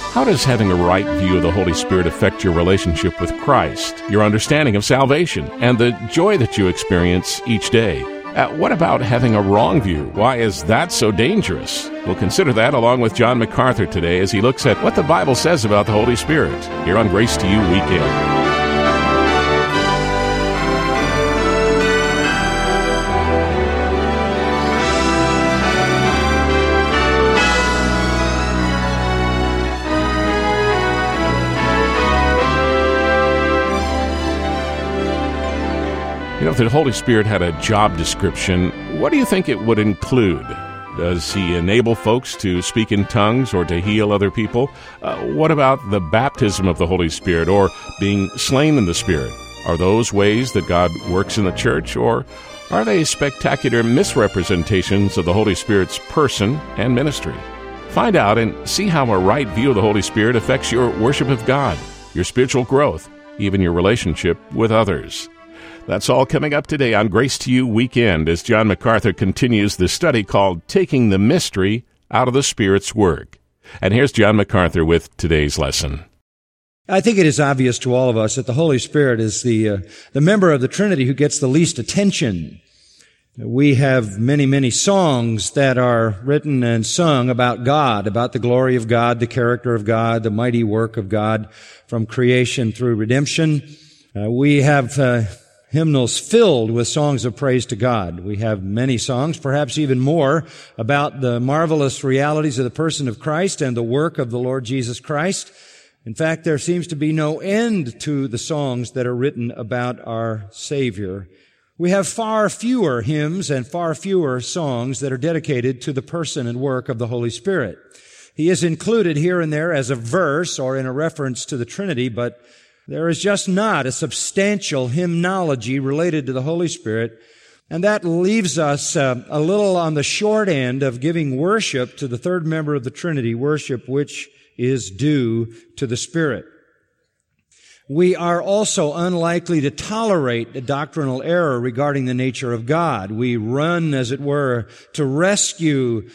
How does having a right view of the Holy Spirit affect your relationship with Christ, your understanding of salvation, and the joy that you experience each day? What about having a wrong view? Why is that so dangerous? We'll consider that along with John MacArthur today as he looks at what the Bible says about the Holy Spirit here on Grace to You Weekend. You know, if the Holy Spirit had a job description, what do you think it would include? Does he enable folks to speak in tongues or to heal other people? What about the baptism of the Holy Spirit or being slain in the Spirit? Are those ways that God works in the church, or are they spectacular misrepresentations of the Holy Spirit's person and ministry? Find out and see how a right view of the Holy Spirit affects your worship of God, your spiritual growth, even your relationship with others. That's all coming up today on Grace to You Weekend as John MacArthur continues the study called Taking the Mystery Out of the Spirit's Work. And here's John MacArthur with today's lesson. I think it is obvious to all of us that the Holy Spirit is the member of the Trinity who gets the least attention. We have many, many songs that are written and sung about God, about the glory of God, the character of God, the mighty work of God from creation through redemption. We have hymnals filled with songs of praise to God. We have many songs, perhaps even more, about the marvelous realities of the person of Christ and the work of the Lord Jesus Christ. In fact, there seems to be no end to the songs that are written about our Savior. We have far fewer hymns and far fewer songs that are dedicated to the person and work of the Holy Spirit. He is included here and there as a verse or in a reference to the Trinity, but there is just not a substantial hymnology related to the Holy Spirit, and that leaves us a little on the short end of giving worship to the third member of the Trinity, worship which is due to the Spirit. We are also unlikely to tolerate a doctrinal error regarding the nature of God. We run, as it were, to rescue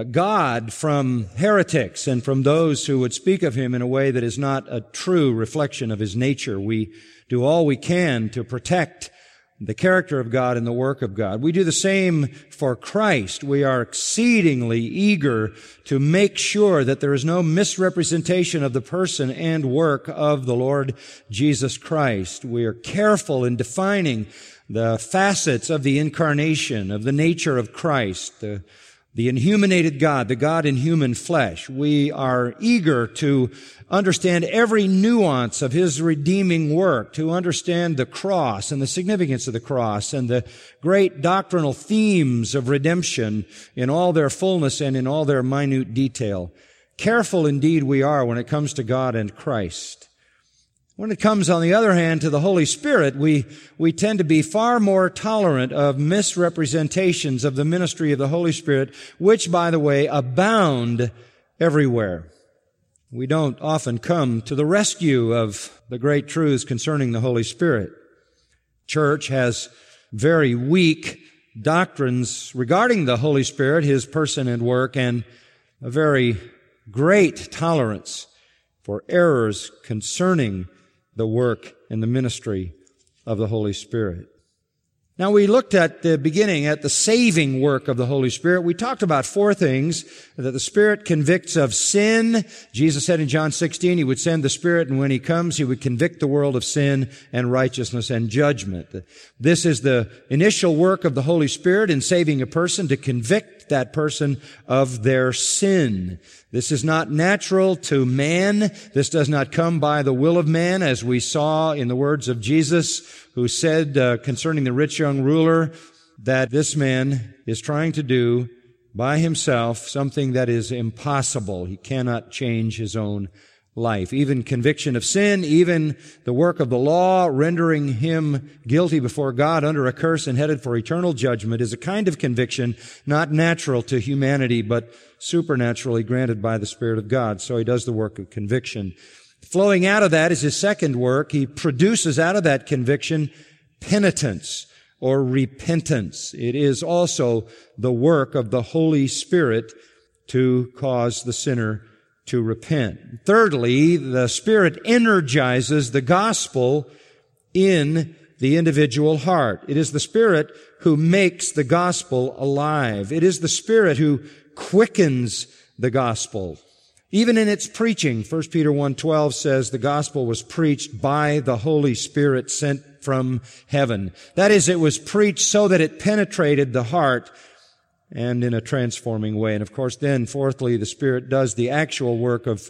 God from heretics and from those who would speak of Him in a way that is not a true reflection of His nature. We do all we can to protect the character of God and the work of God. We do the same for Christ. We are exceedingly eager to make sure that there is no misrepresentation of the person and work of the Lord Jesus Christ. We are careful in defining the facets of the incarnation, of the nature of Christ, the inhuminated God, the God in human flesh. We are eager to understand every nuance of His redeeming work, to understand the cross and the significance of the cross and the great doctrinal themes of redemption in all their fullness and in all their minute detail. Careful indeed we are when it comes to God and Christ. When it comes, on the other hand, to the Holy Spirit, we tend to be far more tolerant of misrepresentations of the ministry of the Holy Spirit, which, by the way, abound everywhere. We don't often come to the rescue of the great truths concerning the Holy Spirit. Church has very weak doctrines regarding the Holy Spirit, His person and work, and a very great tolerance for errors concerning the work and the ministry of the Holy Spirit. Now, we looked at the beginning at the saving work of the Holy Spirit. We talked about four things: that the Spirit convicts of sin. Jesus said in John 16, He would send the Spirit, and when He comes, He would convict the world of sin and righteousness and judgment. This is the initial work of the Holy Spirit in saving a person, to convict that person of their sin. This is not natural to man. This does not come by the will of man, as we saw in the words of Jesus, who said concerning the rich young ruler that this man is trying to do by himself something that is impossible. He cannot change his own life. Even conviction of sin, even the work of the law, rendering him guilty before God under a curse and headed for eternal judgment, is a kind of conviction not natural to humanity, but supernaturally granted by the Spirit of God. So He does the work of conviction. Flowing out of that is His second work. He produces out of that conviction penitence or repentance. It is also the work of the Holy Spirit to cause the sinner to repent. Thirdly, the Spirit energizes the gospel in the individual heart. It is the Spirit who makes the gospel alive. It is the Spirit who quickens the gospel. Even in its preaching, 1 Peter 1:12 says the gospel was preached by the Holy Spirit sent from heaven. That is, it was preached so that it penetrated the heart and in a transforming way. And of course, then, fourthly, the Spirit does the actual work of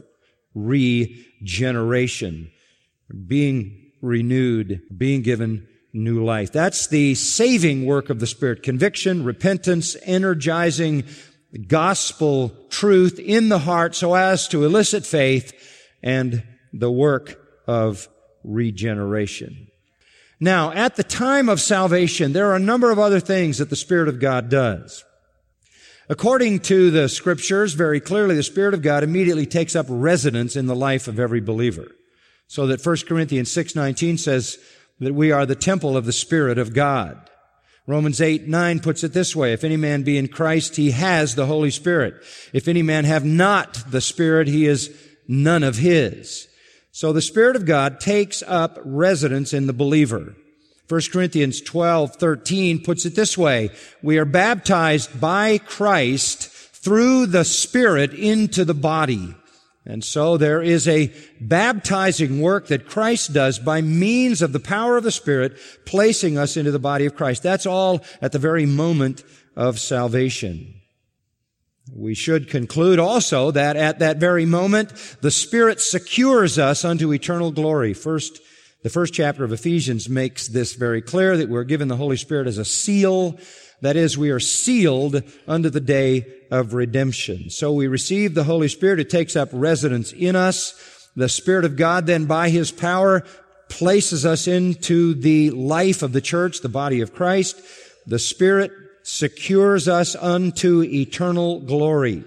regeneration, being renewed, being given new life. That's the saving work of the Spirit. Conviction, repentance, energizing gospel truth in the heart so as to elicit faith, and the work of regeneration. Now, at the time of salvation, there are a number of other things that the Spirit of God does. According to the Scriptures, very clearly, the Spirit of God immediately takes up residence in the life of every believer. So that 1 Corinthians 6:19 says that we are the temple of the Spirit of God. Romans 8:9 puts it this way: if any man be in Christ, he has the Holy Spirit. If any man have not the Spirit, he is none of his. So the Spirit of God takes up residence in the believer. 1 Corinthians 12:13 puts it this way: we are baptized by Christ through the Spirit into the body. And so there is a baptizing work that Christ does by means of the power of the Spirit, placing us into the body of Christ. That's all at the very moment of salvation. We should conclude also that at that very moment, the Spirit secures us unto eternal glory. The first chapter of Ephesians makes this very clear, that we're given the Holy Spirit as a seal. That is, we are sealed unto the day of redemption. So we receive the Holy Spirit. It takes up residence in us. The Spirit of God then, by His power, places us into the life of the church, the body of Christ. The Spirit secures us unto eternal glory.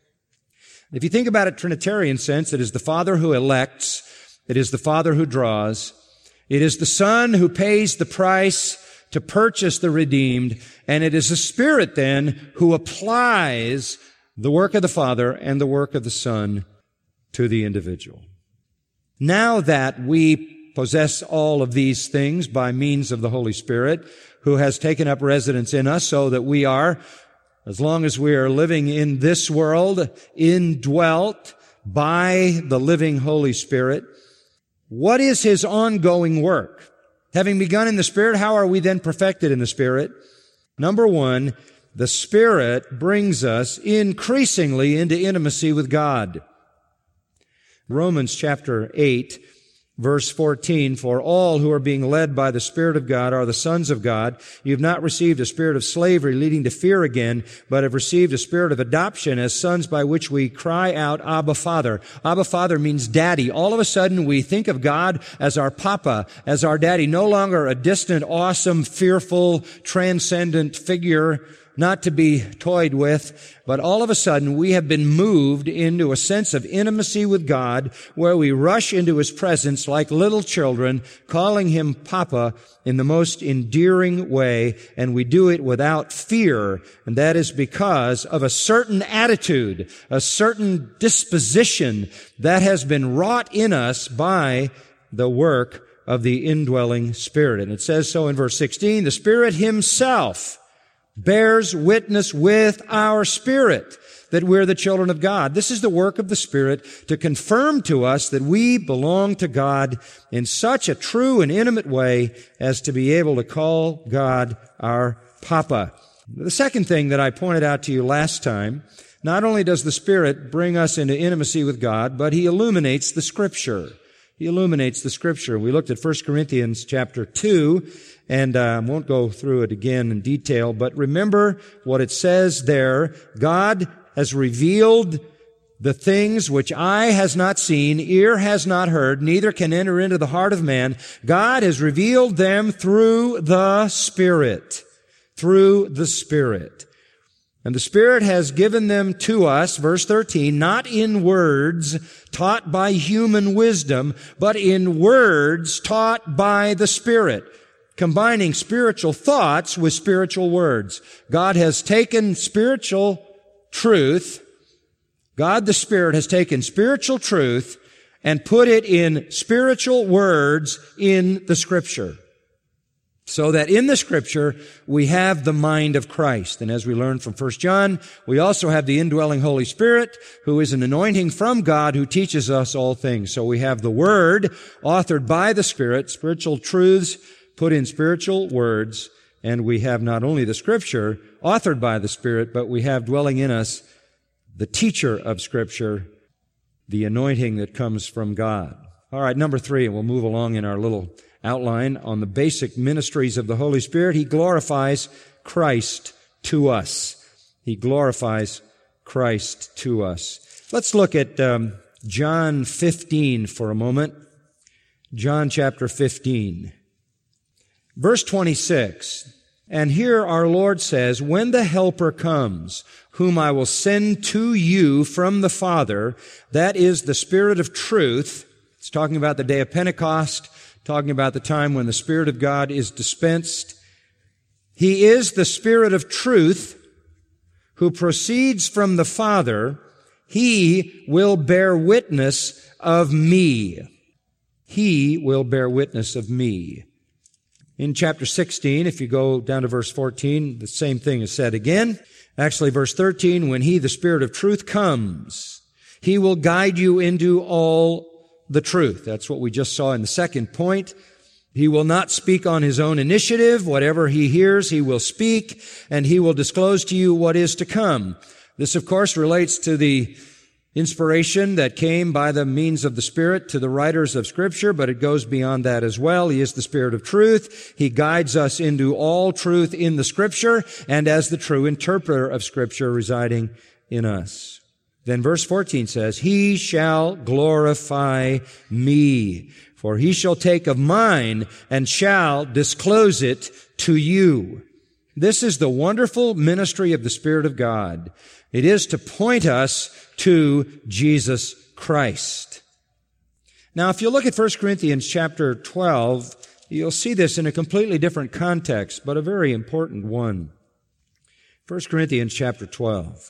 If you think about it, Trinitarian sense, it is the Father who elects. It is the Father who draws. It is the Son who pays the price to purchase the redeemed, and it is the Spirit then who applies the work of the Father and the work of the Son to the individual. Now that we possess all of these things by means of the Holy Spirit, who has taken up residence in us, so that we are, as long as we are living in this world, indwelt by the living Holy Spirit, what is His ongoing work? Having begun in the Spirit, how are we then perfected in the Spirit? Number one, the Spirit brings us increasingly into intimacy with God. Romans chapter 8, verse 14, for all who are being led by the Spirit of God are the sons of God. You have not received a spirit of slavery leading to fear again, but have received a spirit of adoption as sons, by which we cry out, Abba, Father. Abba, Father means daddy. All of a sudden we think of God as our papa, as our daddy, no longer a distant, awesome, fearful, transcendent figure, not to be toyed with, but all of a sudden we have been moved into a sense of intimacy with God, where we rush into His presence like little children, calling Him Papa in the most endearing way, and we do it without fear, and that is because of a certain attitude, a certain disposition that has been wrought in us by the work of the indwelling Spirit. And it says so in verse 16, the Spirit Himself bears witness with our spirit that we're the children of God. This is the work of the Spirit to confirm to us that we belong to God in such a true and intimate way as to be able to call God our Papa. The second thing that I pointed out to you last time, not only does the Spirit bring us into intimacy with God, but He illuminates the Scripture. He illuminates the Scripture. We looked at 1 Corinthians chapter 2, and I won't go through it again in detail, but remember what it says there. God has revealed the things which eye has not seen, ear has not heard, neither can enter into the heart of man. God has revealed them through the Spirit. Through the Spirit. And the Spirit has given them to us, verse 13, not in words taught by human wisdom, but in words taught by the Spirit, combining spiritual thoughts with spiritual words. God has taken spiritual truth God the Spirit has taken spiritual truth and put it in spiritual words in the Scripture. So that in the Scripture, we have the mind of Christ. And as we learn from 1 John, we also have the indwelling Holy Spirit, who is an anointing from God who teaches us all things. So we have the Word authored by the Spirit, spiritual truths put in spiritual words, and we have not only the Scripture authored by the Spirit, but we have dwelling in us the teacher of Scripture, the anointing that comes from God. All right, number 3, and we'll move along in our little outline on the basic ministries of the Holy Spirit. He glorifies Christ to us. He glorifies Christ to us. Let's look at John 15 for a moment. John chapter 15. Verse 26. And here our Lord says, when the Helper comes, whom I will send to you from the Father, that is the Spirit of truth. It's talking about the day of Pentecost, talking about the time when the Spirit of God is dispensed. He is the Spirit of truth who proceeds from the Father. He will bear witness of me. He will bear witness of me. In chapter 16, if you go down to verse 14, the same thing is said again. Actually, verse 13, when He, the Spirit of truth, comes, He will guide you into all the truth. That's what we just saw in the second point. He will not speak on His own initiative. Whatever He hears, He will speak, and He will disclose to you what is to come. This, of course, relates to the inspiration that came by the means of the Spirit to the writers of Scripture, but it goes beyond that as well. He is the Spirit of truth. He guides us into all truth in the Scripture, and as the true interpreter of Scripture residing in us. Then verse 14 says, He shall glorify me, for He shall take of mine and shall disclose it to you. This is the wonderful ministry of the Spirit of God. It is to point us to Jesus Christ. Now, if you look at 1 Corinthians chapter 12, you'll see this in a completely different context, but a very important one. 1 Corinthians chapter 12.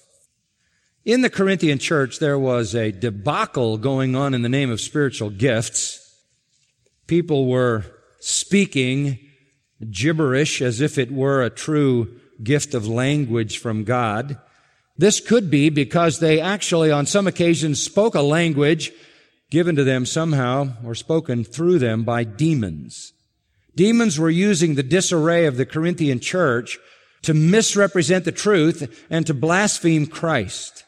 In the Corinthian church, there was a debacle going on in the name of spiritual gifts. People were speaking gibberish as if it were a true gift of language from God. This could be because they actually, on some occasions, spoke a language given to them somehow or spoken through them by demons. Demons were using the disarray of the Corinthian church to misrepresent the truth and to blaspheme Christ.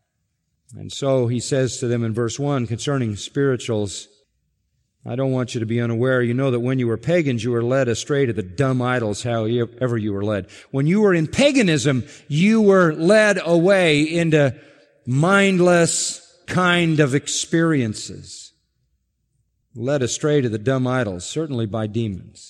And so he says to them in verse 1 concerning spirituals, I don't want you to be unaware. You know that when you were pagans, you were led astray to the dumb idols, however you were led. When you were in paganism, you were led away into mindless kind of experiences. Led astray to the dumb idols, certainly by demons.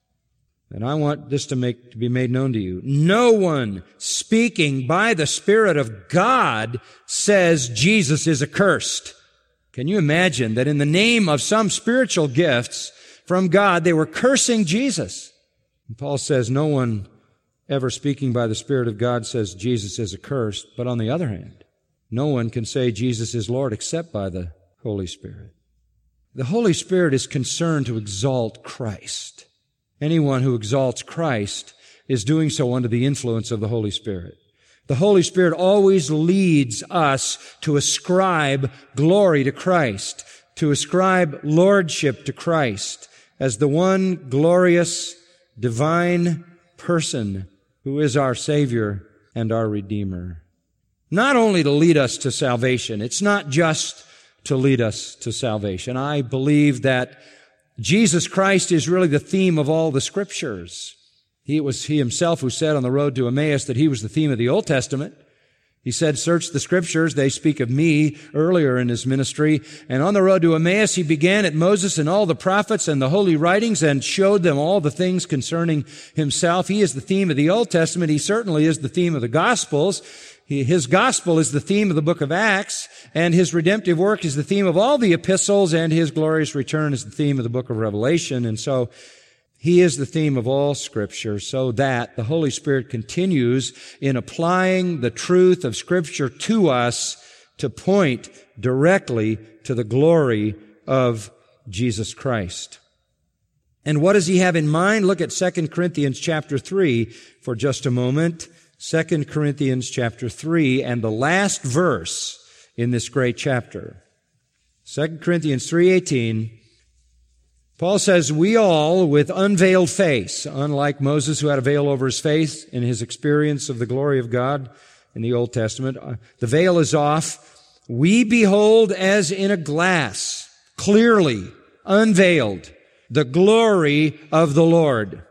And I want this to be made known to you. No one speaking by the Spirit of God says Jesus is accursed. Can you imagine that in the name of some spiritual gifts from God, they were cursing Jesus? And Paul says no one ever speaking by the Spirit of God says Jesus is accursed. But on the other hand, no one can say Jesus is Lord except by the Holy Spirit. The Holy Spirit is concerned to exalt Christ. Anyone who exalts Christ is doing so under the influence of the Holy Spirit. The Holy Spirit always leads us to ascribe glory to Christ, to ascribe lordship to Christ as the one glorious, divine person who is our Savior and our Redeemer. Not only to lead us to salvation, it's not just to lead us to salvation. I believe that Jesus Christ is really the theme of all the Scriptures. It was He Himself who said on the road to Emmaus that He was the theme of the Old Testament. He said, search the Scriptures, they speak of me, earlier in His ministry. And on the road to Emmaus, He began at Moses and all the prophets and the holy writings and showed them all the things concerning Himself. He is the theme of the Old Testament. He certainly is the theme of the Gospels. His gospel is the theme of the book of Acts, and His redemptive work is the theme of all the epistles, and His glorious return is the theme of the book of Revelation. And so He is the theme of all Scripture, so that the Holy Spirit continues in applying the truth of Scripture to us to point directly to the glory of Jesus Christ. And what does he have in mind? Look at 2 Corinthians chapter 3 for just a moment. 2 Corinthians chapter 3 and the last verse in this great chapter. 2 Corinthians 3:18, Paul says, we all with unveiled face, unlike Moses who had a veil over his face in his experience of the glory of God in the Old Testament, the veil is off. We behold as in a glass, clearly, unveiled, the glory of the Lord.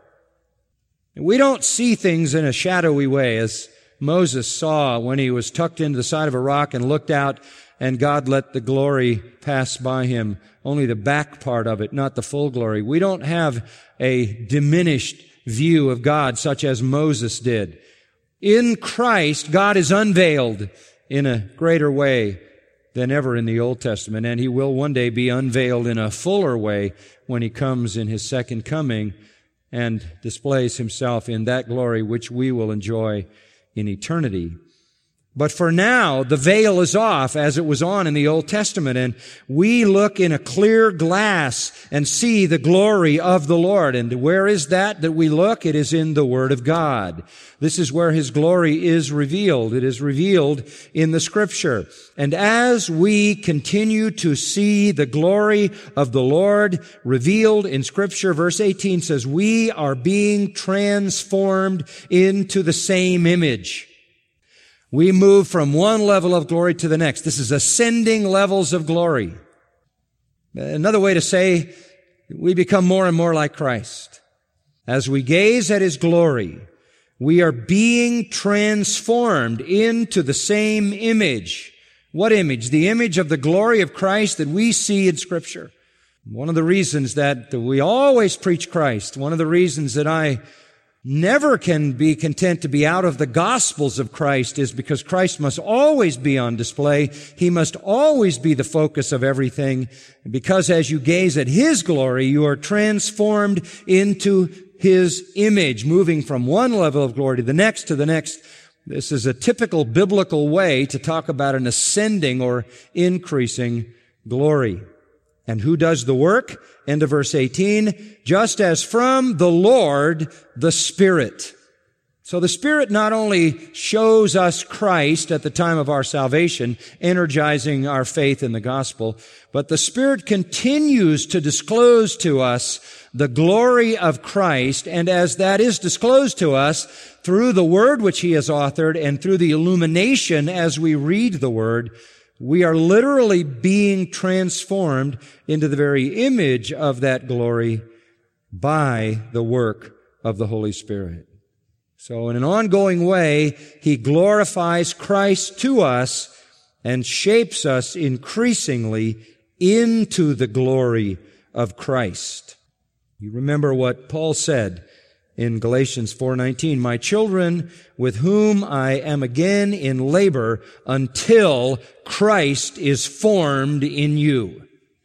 We don't see things in a shadowy way as Moses saw when he was tucked into the side of a rock and looked out and God let the glory pass by him. Only the back part of it, not the full glory. We don't have a diminished view of God such as Moses did. In Christ, God is unveiled in a greater way than ever in the Old Testament, and he will one day be unveiled in a fuller way when he comes in his second coming and displays himself in that glory which we will enjoy in eternity. But for now, the veil is off as it was on in the Old Testament, and we look in a clear glass and see the glory of the Lord. And where is that we look? It is in the Word of God. This is where His glory is revealed. It is revealed in the Scripture. And as we continue to see the glory of the Lord revealed in Scripture, verse 18 says, we are being transformed into the same image. We move from one level of glory to the next. This is ascending levels of glory. Another way to say, we become more and more like Christ. As we gaze at His glory, we are being transformed into the same image. What image? The image of the glory of Christ that we see in Scripture. One of the reasons that we always preach Christ, one of the reasons that I never can be content to be out of the Gospels of Christ is because Christ must always be on display. He must always be the focus of everything. Because as you gaze at His glory, you are transformed into His image, moving from one level of glory to the next to the next. This is a typical biblical way to talk about an ascending or increasing glory. And who does the work? End of verse 18. Just as from the Lord, the Spirit. So the Spirit not only shows us Christ at the time of our salvation, energizing our faith in the gospel, but the Spirit continues to disclose to us the glory of Christ. And as that is disclosed to us through the Word which He has authored and through the illumination as we read the Word, we are literally being transformed into the very image of that glory by the work of the Holy Spirit. So in an ongoing way, He glorifies Christ to us and shapes us increasingly into the glory of Christ. You remember what Paul said in Galatians 4:19, my children, with whom I am again in labor until Christ is formed in you.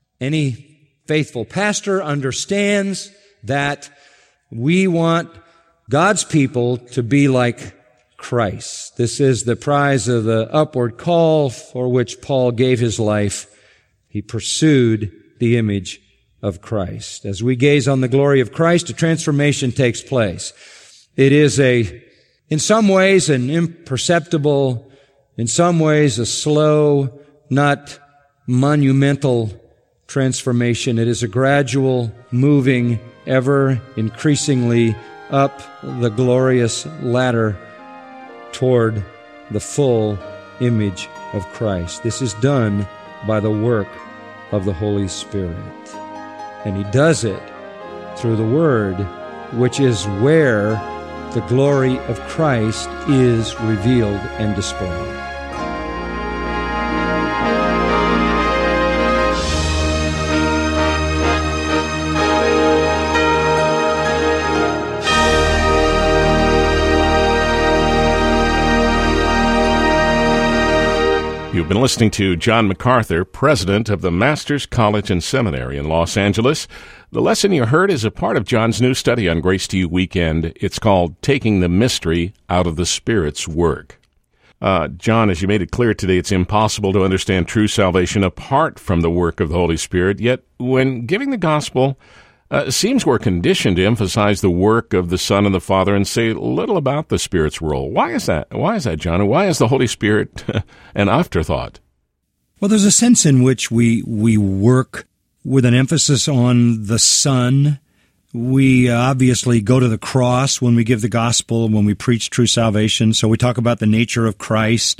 Any faithful pastor understands that we want God's people to be like Christ. This is the prize of the upward call for which Paul gave his life. He pursued the image of Christ. As we gaze on the glory of Christ, a transformation takes place. It is in some ways, an imperceptible, in some ways, a slow, not monumental transformation. It is a gradual, moving, ever increasingly up the glorious ladder toward the full image of Christ. This is done by the work of the Holy Spirit. And He does it through the Word, which is where the glory of Christ is revealed and displayed. You've been listening to John MacArthur, president of the Masters College and Seminary in Los Angeles. The lesson you heard is a part of John's new study on Grace to You Weekend. It's called Taking the Mystery Out of the Spirit's Work. John, as you made it clear today, it's impossible to understand true salvation apart from the work of the Holy Spirit. Yet, when giving the gospel, it seems we're conditioned to emphasize the work of the Son and the Father and say little about the Spirit's role. Why is that? Why is that, John? And why is the Holy Spirit an afterthought? Well, there's a sense in which we work with an emphasis on the Son. We obviously go to the cross when we give the gospel, when we preach true salvation. So we talk about the nature of Christ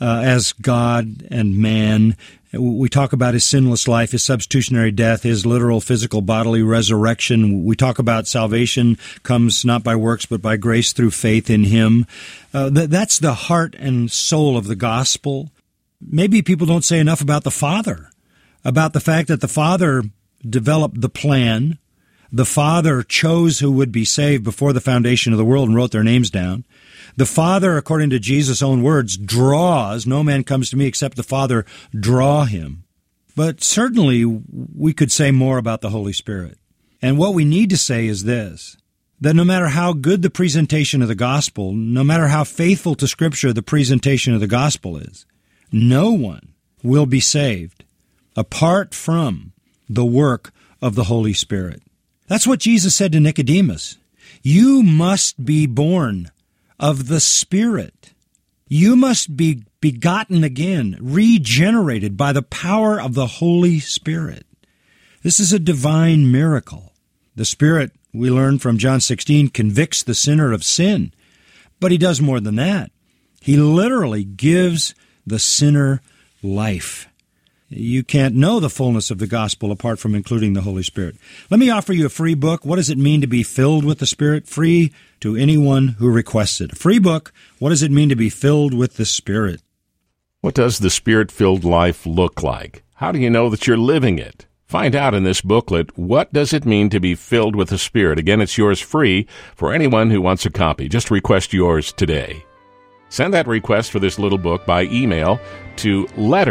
as God and man. We talk about his sinless life, his substitutionary death, his literal physical bodily resurrection. We talk about salvation comes not by works but by grace through faith in him. That's the heart and soul of the gospel. Maybe people don't say enough about the Father, about the fact that the Father developed the plan. The Father chose who would be saved before the foundation of the world and wrote their names down. The Father, according to Jesus' own words, draws. No man comes to me except the Father draw him. But certainly we could say more about the Holy Spirit. And what we need to say is this, that no matter how good the presentation of the gospel, no matter how faithful to Scripture the presentation of the gospel is, no one will be saved apart from the work of the Holy Spirit. That's what Jesus said to Nicodemus. You must be born of the Spirit. You must be begotten again, regenerated by the power of the Holy Spirit. This is a divine miracle. The Spirit, we learn from John 16, convicts the sinner of sin. But he does more than that. He literally gives the sinner life. You can't know the fullness of the gospel apart from including the Holy Spirit. Let me offer you a free book. What does it mean to be filled with the Spirit? Free to anyone who requests it. A free book. What does it mean to be filled with the Spirit? What does the Spirit-filled life look like? How do you know that you're living it? Find out in this booklet, what does it mean to be filled with the Spirit? Again, it's yours free for anyone who wants a copy. Just request yours today. Send that request for this little book by email to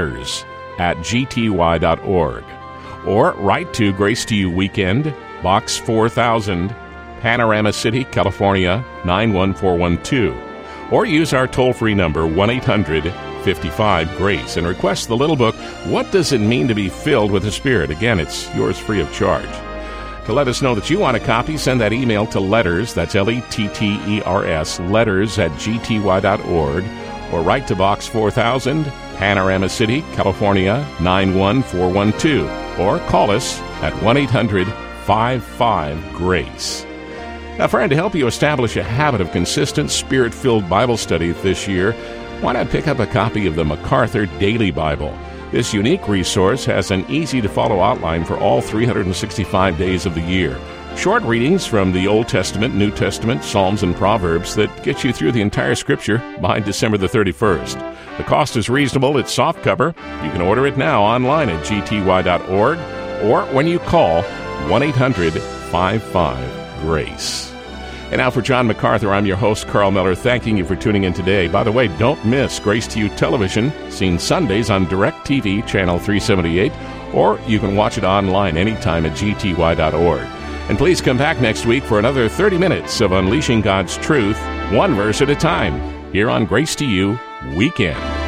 letters@gty.org, or write to Grace to You Weekend, Box 4000, Panorama City, California, 91412, or use our toll-free number 1-800-55-GRACE and request the little book, What Does It Mean to Be Filled with the Spirit? Again, it's yours free of charge. To let us know that you want a copy, send that email to letters, that's Letters, letters@gty.org, or write to Box 4000, Panorama City, California, 91412, or call us at 1-800-55-GRACE. Now, friend, to help you establish a habit of consistent Spirit-filled Bible study this year, why not pick up a copy of the MacArthur Daily Bible? This unique resource has an easy-to-follow outline for all 365 days of the year. Short readings from the Old Testament, New Testament, Psalms, and Proverbs that get you through the entire Scripture by December the 31st. The cost is reasonable. It's softcover. You can order it now online at gty.org or when you call 1-800-55-GRACE. And now for John MacArthur, I'm your host, Carl Miller, thanking you for tuning in today. By the way, don't miss Grace to You Television, seen Sundays on DirecTV, Channel 378, or you can watch it online anytime at gty.org. And please come back next week for another 30 minutes of unleashing God's truth, one verse at a time, here on Grace to You Weekend.